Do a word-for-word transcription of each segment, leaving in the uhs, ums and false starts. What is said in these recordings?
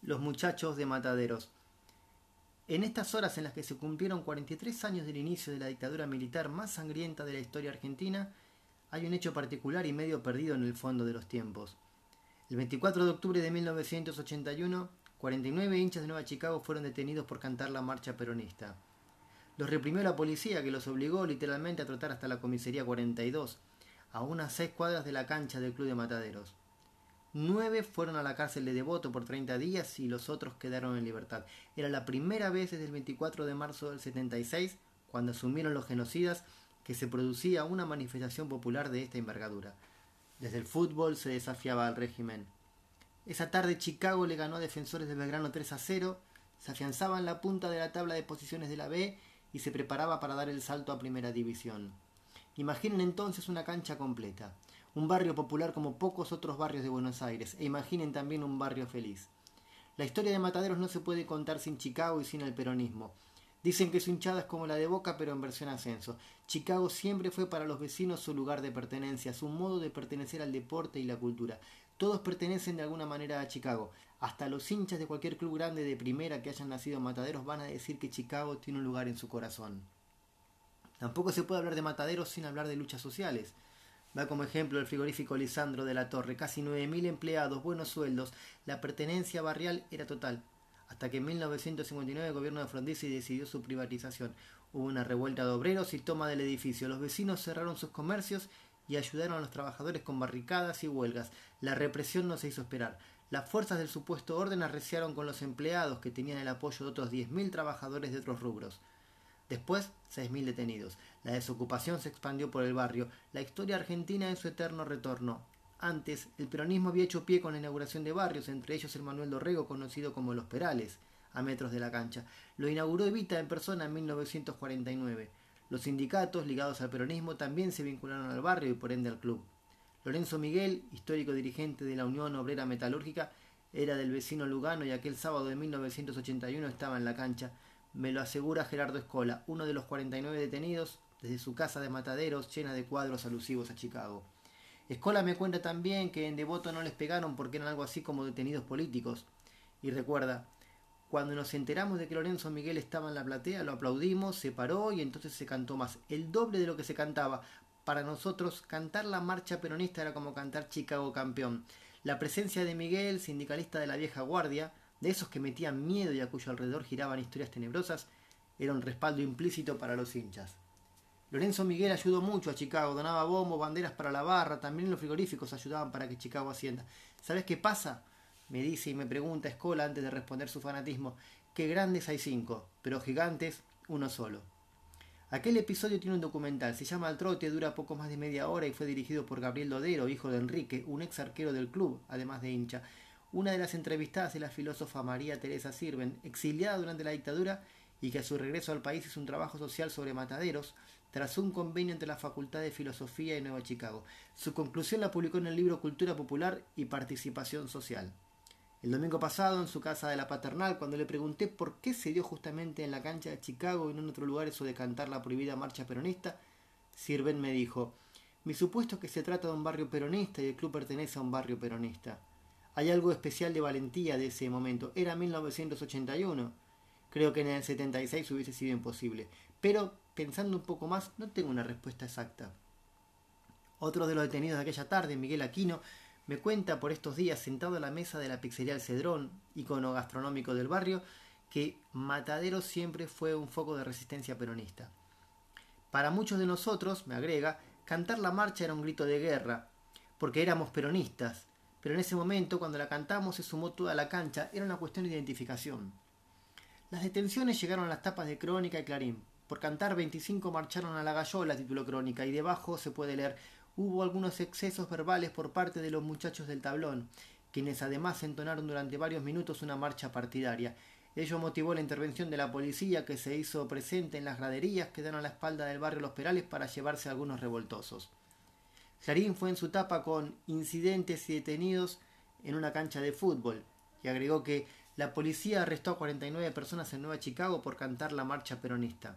los muchachos de Mataderos. En estas horas en las que se cumplieron cuarenta y tres años del inicio de la dictadura militar más sangrienta de la historia argentina, hay un hecho particular y medio perdido en el fondo de los tiempos. El veinticuatro de octubre de mil novecientos ochenta y uno, cuarenta y nueve hinchas de Nueva Chicago fueron detenidos por cantar la marcha peronista. Los reprimió la policía, que los obligó literalmente a trotar hasta la comisaría cuarenta y dos, a unas seis cuadras de la cancha del club de Mataderos. Nueve fueron a la cárcel de Devoto por treinta días y los otros quedaron en libertad. Era la primera vez desde el veinticuatro de marzo del setenta y seis, cuando asumieron los genocidas, que se producía una manifestación popular de esta envergadura. Desde el fútbol se desafiaba al régimen. Esa tarde Chicago le ganó a Defensores de Belgrano tres a cero, se afianzaba en la punta de la tabla de posiciones de la B y se preparaba para dar el salto a Primera División. Imaginen entonces una cancha completa, un barrio popular como pocos otros barrios de Buenos Aires, e imaginen también un barrio feliz. La historia de Mataderos no se puede contar sin Chicago y sin el peronismo. Dicen que su hinchada es como la de Boca, pero en versión ascenso. Chicago siempre fue para los vecinos su lugar de pertenencia, su modo de pertenecer al deporte y la cultura. Todos pertenecen de alguna manera a Chicago. Hasta los hinchas de cualquier club grande de primera que hayan nacido en Mataderos van a decir que Chicago tiene un lugar en su corazón. Tampoco se puede hablar de Mataderos sin hablar de luchas sociales. Da como ejemplo el frigorífico Lisandro de la Torre, casi nueve mil empleados, buenos sueldos, la pertenencia barrial era total. Hasta que en mil novecientos cincuenta y nueve el gobierno de Frondizi decidió su privatización. Hubo una revuelta de obreros y toma del edificio. Los vecinos cerraron sus comercios y ayudaron a los trabajadores con barricadas y huelgas. La represión no se hizo esperar. Las fuerzas del supuesto orden arreciaron con los empleados, que tenían el apoyo de otros diez mil trabajadores de otros rubros. Después, seis mil detenidos. La desocupación se expandió por el barrio. La historia argentina en su eterno retorno. Antes, el peronismo había hecho pie con la inauguración de barrios, entre ellos el Manuel Dorrego, conocido como Los Perales, a metros de la cancha. Lo inauguró Evita en persona en mil novecientos cuarenta y nueve. Los sindicatos ligados al peronismo también se vincularon al barrio y por ende al club. Lorenzo Miguel, histórico dirigente de la Unión Obrera Metalúrgica, era del vecino Lugano y aquel sábado de mil novecientos ochenta y uno estaba en la cancha. Me lo asegura Gerardo Escola, uno de los cuarenta y nueve detenidos, desde su casa de Mataderos llena de cuadros alusivos a Chicago. Escola me cuenta también que en Devoto no les pegaron porque eran algo así como detenidos políticos. Y recuerda, cuando nos enteramos de que Lorenzo Miguel estaba en la platea, lo aplaudimos, se paró y entonces se cantó más, el doble de lo que se cantaba. Para nosotros, cantar la marcha peronista era como cantar Chicago campeón. La presencia de Miguel, sindicalista de la vieja guardia, de esos que metían miedo y a cuyo alrededor giraban historias tenebrosas, era un respaldo implícito para los hinchas. Lorenzo Miguel ayudó mucho a Chicago, donaba bombos, banderas para la barra, también los frigoríficos ayudaban para que Chicago ascienda. ¿Sabes qué pasa? Me dice y me pregunta Escola antes de responder su fanatismo. Que grandes hay cinco, pero gigantes uno solo. Aquel episodio tiene un documental, se llama Al Trote, dura poco más de media hora y fue dirigido por Gabriel Dodero, hijo de Enrique, un ex arquero del club, además de hincha. Una de las entrevistadas es la filósofa María Teresa Sirven, exiliada durante la dictadura y que a su regreso al país hizo un trabajo social sobre Mataderos, tras un convenio entre la Facultad de Filosofía y Nueva Chicago. Su conclusión la publicó en el libro Cultura Popular y Participación Social. El domingo pasado, en su casa de la Paternal, cuando le pregunté por qué se dio justamente en la cancha de Chicago y no en otro lugar eso de cantar la prohibida marcha peronista, Sirven me dijo: mi supuesto es que se trata de un barrio peronista y el club pertenece a un barrio peronista. Hay algo especial de valentía de ese momento. Era mil novecientos ochenta y uno. Creo que en el setenta y seis hubiese sido imposible. Pero, pensando un poco más, no tengo una respuesta exacta. Otro de los detenidos de aquella tarde, Miguel Aquino, me cuenta por estos días, sentado a la mesa de la pizzería El Cedrón, icono gastronómico del barrio, que Mataderos siempre fue un foco de resistencia peronista. Para muchos de nosotros, me agrega, cantar la marcha era un grito de guerra, porque éramos peronistas, pero en ese momento, cuando la cantamos, se sumó toda la cancha, era una cuestión de identificación. Las detenciones llegaron a las tapas de Crónica y Clarín. Por cantar veinticinco marcharon a la Gallola, tituló Crónica, y debajo se puede leer: hubo algunos excesos verbales por parte de los muchachos del tablón, quienes además entonaron durante varios minutos una marcha partidaria. Ello motivó la intervención de la policía, que se hizo presente en las graderías que dan a la espalda del barrio Los Perales para llevarse a algunos revoltosos. Clarín fue en su tapa con incidentes y detenidos en una cancha de fútbol, y agregó que la policía arrestó a cuarenta y nueve personas en Nueva Chicago por cantar la marcha peronista.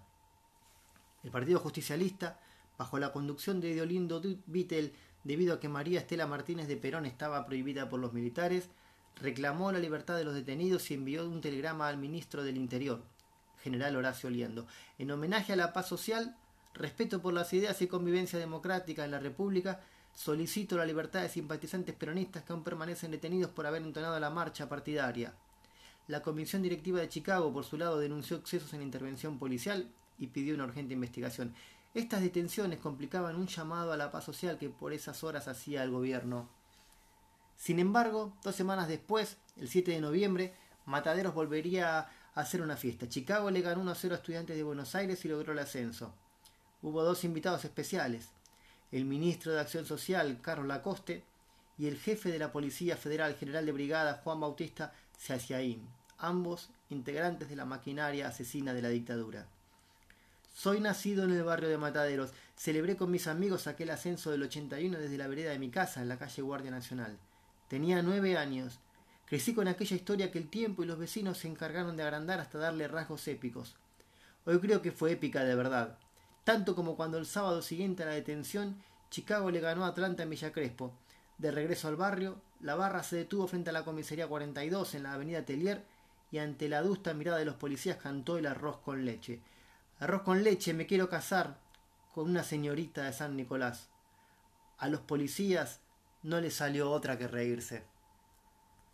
El Partido Justicialista, bajo la conducción de Deolindo Vittel, debido a que María Estela Martínez de Perón estaba prohibida por los militares, reclamó la libertad de los detenidos y envió un telegrama al ministro del Interior, general Horacio Liendo. En homenaje a la paz social, respeto por las ideas y convivencia democrática en la República, solicito la libertad de simpatizantes peronistas que aún permanecen detenidos por haber entonado la marcha partidaria. La Comisión Directiva de Chicago, por su lado, denunció excesos en la intervención policial y pidió una urgente investigación. Estas detenciones complicaban un llamado a la paz social que por esas horas hacía el gobierno. Sin embargo, dos semanas después, el siete de noviembre, Mataderos volvería a hacer una fiesta. Chicago le ganó uno a cero a Estudiantes de Buenos Aires y logró el ascenso. Hubo dos invitados especiales, el ministro de Acción Social, Carlos Lacoste, y el jefe de la Policía Federal, general de brigada, Juan Bautista Saciaín, ambos integrantes de la maquinaria asesina de la dictadura. Soy nacido en el barrio de Mataderos. Celebré con mis amigos aquel ascenso del ochenta y uno desde la vereda de mi casa, en la calle Guardia Nacional. Tenía nueve años. Crecí con aquella historia que el tiempo y los vecinos se encargaron de agrandar hasta darle rasgos épicos. Hoy creo que fue épica de verdad. Tanto como cuando el sábado siguiente a la detención, Chicago le ganó a Atlanta en Villa Crespo. De regreso al barrio, la barra se detuvo frente a la comisaría cuarenta y dos en la avenida Tellier y ante la adusta mirada de los policías cantó el arroz con leche. Arroz con leche, me quiero casar con una señorita de San Nicolás. A los policías no les salió otra que reírse.